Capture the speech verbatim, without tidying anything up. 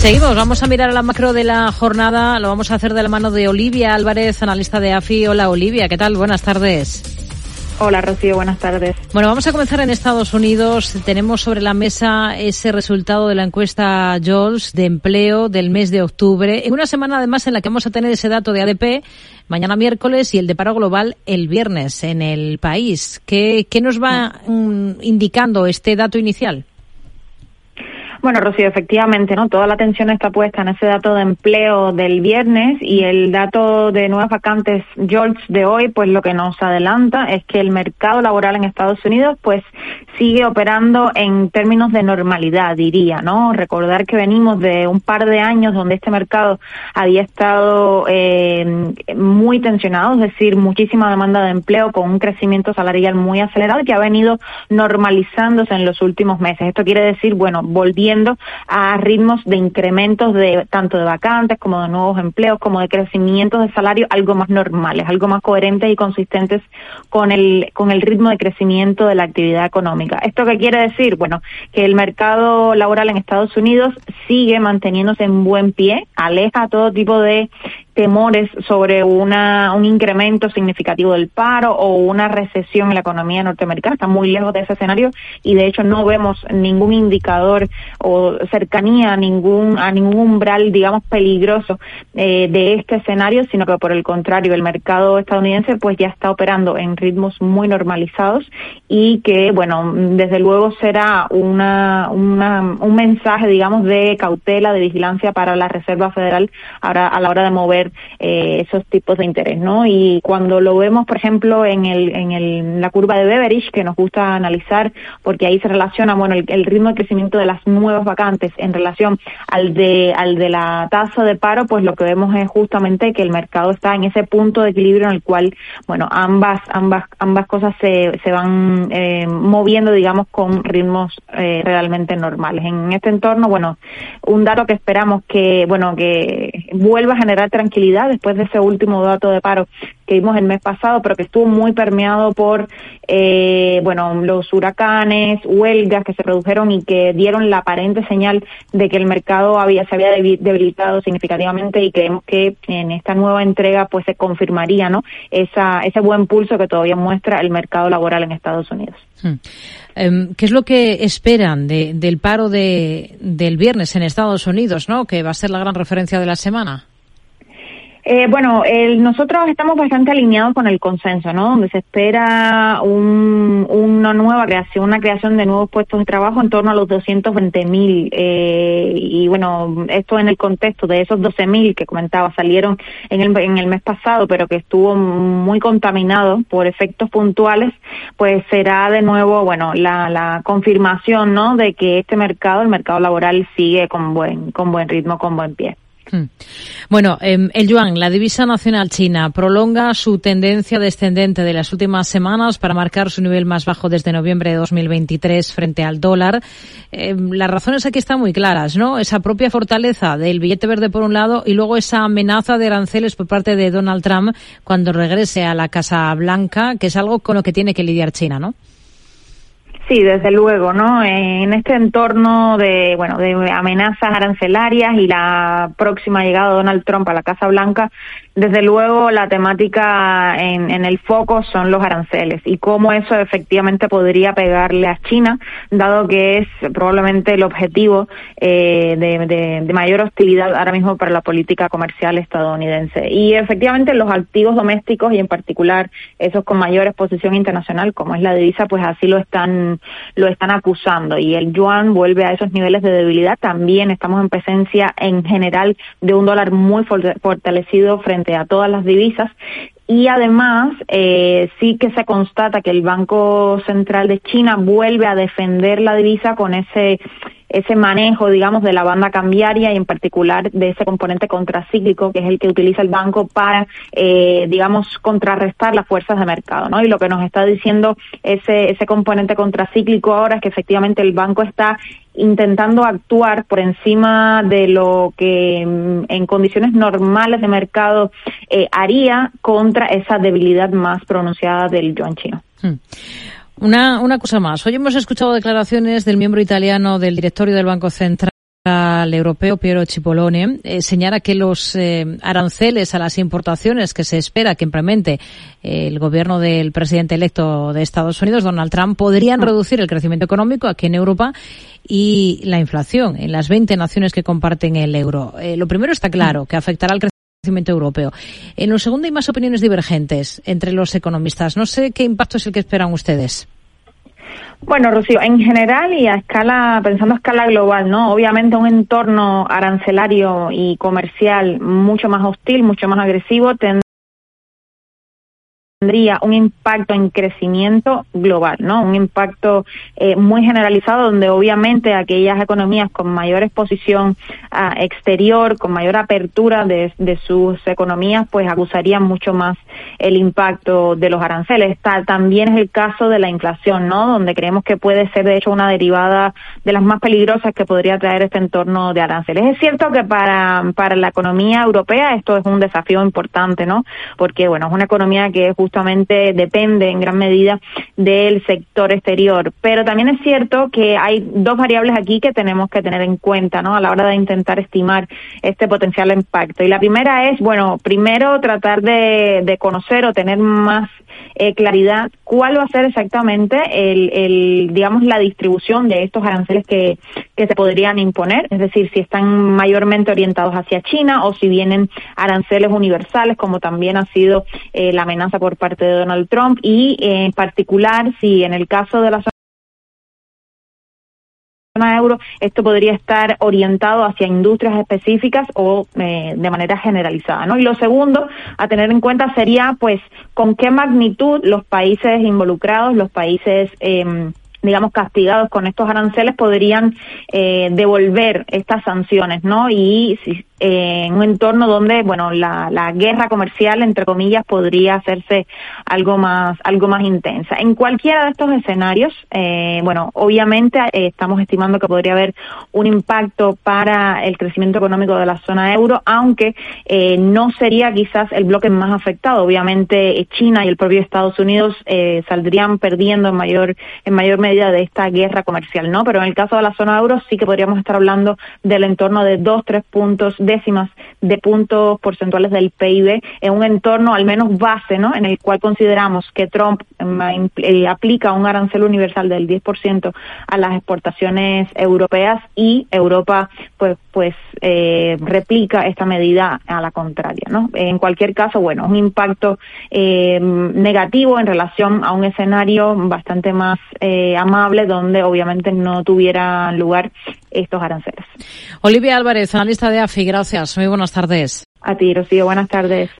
Seguimos, vamos a mirar a la macro de la jornada, lo vamos a hacer de la mano de Olivia Álvarez, analista de A F I. Hola Olivia, ¿qué tal? Buenas tardes. Hola Rocío, buenas tardes. Bueno, vamos a comenzar en Estados Unidos. Tenemos sobre la mesa ese resultado de la encuesta JOLTS de empleo del mes de octubre, en una semana además en la que vamos a tener ese dato de A D P mañana miércoles y el de paro global el viernes en el país. ¿Qué, qué nos va mm, indicando este dato inicial? Bueno, Rocío, efectivamente, ¿no? Toda la atención está puesta en ese dato de empleo del viernes y el dato de nuevas vacantes JOLTS de hoy, pues lo que nos adelanta es que el mercado laboral en Estados Unidos, pues sigue operando en términos de normalidad, diría, ¿no? Recordar que venimos de un par de años donde este mercado había estado eh, muy tensionado, es decir, muchísima demanda de empleo con un crecimiento salarial muy acelerado que ha venido normalizándose en los últimos meses. Esto quiere decir, bueno, volviendo a ritmos de incrementos de tanto de vacantes como de nuevos empleos, como de crecimientos de salario algo más normales, algo más coherentes y consistentes con el con el ritmo de crecimiento de la actividad económica. ¿Esto qué quiere decir? Bueno, que el mercado laboral en Estados Unidos sigue manteniéndose en buen pie, aleja todo tipo de temores sobre una un incremento significativo del paro o una recesión en la economía norteamericana. Está muy lejos de ese escenario y de hecho no vemos ningún indicador o cercanía a ningún a ningún umbral, digamos, peligroso eh, de este escenario, sino que por el contrario, el mercado estadounidense pues ya está operando en ritmos muy normalizados y que, bueno, desde luego será una, una un mensaje, digamos, de cautela, de vigilancia para la Reserva Federal ahora a la hora de mover Eh, esos tipos de interés, ¿no? Y cuando lo vemos, por ejemplo, en el en el la curva de Beveridge, que nos gusta analizar, porque ahí se relaciona, bueno, el, el ritmo de crecimiento de las nuevas vacantes en relación al de al de la tasa de paro, pues lo que vemos es justamente que el mercado está en ese punto de equilibrio en el cual, bueno, ambas ambas ambas cosas se se van eh, moviendo, digamos, con ritmos eh, realmente normales. En este entorno, bueno, un dato que esperamos que, bueno, que vuelva a generar tranquilidad después de ese último dato de paro que vimos el mes pasado, pero que estuvo muy permeado por eh, bueno, los huracanes, huelgas que se produjeron y que dieron la aparente señal de que el mercado había se había debilitado significativamente, y creemos que en esta nueva entrega pues se confirmaría, ¿no?, esa ese buen pulso que todavía muestra el mercado laboral en Estados Unidos. Hmm. ¿Qué es lo que esperan de, del paro de, del viernes en Estados Unidos, ¿no?, que va a ser la gran referencia de la semana? Eh, bueno, el, nosotros estamos bastante alineados con el consenso, ¿no?, donde se espera un, una nueva creación, una creación de nuevos puestos de trabajo en torno a los doscientos veinte mil. Eh, y bueno, esto en el contexto de esos doce mil que comentaba salieron en el, en el mes pasado, pero que estuvo muy contaminado por efectos puntuales, pues será de nuevo, bueno, la, la confirmación, ¿no?, de que este mercado, el mercado laboral, sigue con buen, con buen ritmo, con buen pie. Bueno, eh, el yuan, la divisa nacional china, prolonga su tendencia descendente de las últimas semanas para marcar su nivel más bajo desde noviembre de dos mil veintitrés frente al dólar. Eh, las razones aquí están muy claras, ¿no? Esa propia fortaleza del billete verde por un lado y luego esa amenaza de aranceles por parte de Donald Trump cuando regrese a la Casa Blanca, que es algo con lo que tiene que lidiar China, ¿no? Sí, desde luego, ¿no? En este entorno de, bueno, de amenazas arancelarias y la próxima llegada de Donald Trump a la Casa Blanca, desde luego la temática en, en el foco son los aranceles y cómo eso efectivamente podría pegarle a China, dado que es probablemente el objetivo eh, de, de, de mayor hostilidad ahora mismo para la política comercial estadounidense. Y efectivamente los activos domésticos y en particular esos con mayor exposición internacional, como es la divisa, pues así lo están lo están acusando, y el yuan vuelve a esos niveles de debilidad. También estamos en presencia en general de un dólar muy fortalecido frente a todas las divisas, y además eh, sí que se constata que el Banco Central de China vuelve a defender la divisa con ese ese manejo, digamos, de la banda cambiaria y en particular de ese componente contracíclico que es el que utiliza el banco para, eh, digamos, contrarrestar las fuerzas de mercado, ¿no? Y lo que nos está diciendo ese ese componente contracíclico ahora es que efectivamente el banco está intentando actuar por encima de lo que en condiciones normales de mercado eh, haría contra esa debilidad más pronunciada del yuan chino. Hmm. Una, una cosa más. Hoy hemos escuchado declaraciones del miembro italiano del directorio del Banco Central Al europeo Piero Cipollone eh, señala que los eh, aranceles a las importaciones que se espera que implemente eh, el gobierno del presidente electo de Estados Unidos, Donald Trump, podrían reducir el crecimiento económico aquí en Europa y la inflación en las veinte naciones que comparten el euro. Eh, lo primero está claro, que afectará al crecimiento europeo. En lo segundo hay más opiniones divergentes entre los economistas. No sé qué impacto es el que esperan ustedes. Bueno, Rocío, en general y a escala, pensando a escala global, ¿no? Obviamente un entorno arancelario y comercial mucho más hostil, mucho más agresivo, tendría tendría un impacto en crecimiento global, ¿no? Un impacto eh, muy generalizado, donde obviamente aquellas economías con mayor exposición uh, exterior, con mayor apertura de, de sus economías, pues acusarían mucho más el impacto de los aranceles. Tal, también es el caso de la inflación, ¿no? Donde creemos que puede ser, de hecho, una derivada de las más peligrosas que podría traer este entorno de aranceles. Es cierto que para, para la economía europea esto es un desafío importante, ¿no? Porque, bueno, es una economía que es justamente depende en gran medida del sector exterior, pero también es cierto que hay dos variables aquí que tenemos que tener en cuenta, ¿no? A la hora de intentar estimar este potencial impacto. Y la primera es, bueno, primero tratar de, de conocer o tener más eh, claridad cuál va a ser exactamente el, el, digamos, la distribución de estos aranceles que, que se podrían imponer, es decir, si están mayormente orientados hacia China o si vienen aranceles universales, como también ha sido eh, la amenaza por parte de Donald Trump, y eh, en particular si en el caso de la zona euro esto podría estar orientado hacia industrias específicas o eh, de manera generalizada, ¿no? Y lo segundo a tener en cuenta sería, pues, con qué magnitud los países involucrados, los países eh, digamos, castigados con estos aranceles podrían eh, devolver estas sanciones, ¿no? Y si, eh, en un entorno donde, bueno, la, la guerra comercial, entre comillas, podría hacerse algo más, algo más intensa. En cualquiera de estos escenarios, eh, bueno, obviamente eh, estamos estimando que podría haber un impacto para el crecimiento económico de la zona euro, aunque eh, no sería quizás el bloque más afectado. Obviamente China y el propio Estados Unidos eh, saldrían perdiendo en mayor, en mayor medida de esta guerra comercial, ¿no? Pero en el caso de la zona euro sí que podríamos estar hablando del entorno de dos, tres puntos, décimas de puntos porcentuales del P I B en un entorno al menos base, ¿no? En el cual consideramos que Trump eh, aplica un arancel universal del diez por ciento a las exportaciones europeas y Europa, pues, pues eh, replica esta medida a la contraria, ¿no? En cualquier caso, bueno, un impacto eh, negativo en relación a un escenario bastante más eh, amable, donde obviamente no tuvieran lugar estos aranceles. Olivia Álvarez, analista de A F I, gracias. Muy buenas tardes. A ti, Rocío, buenas tardes.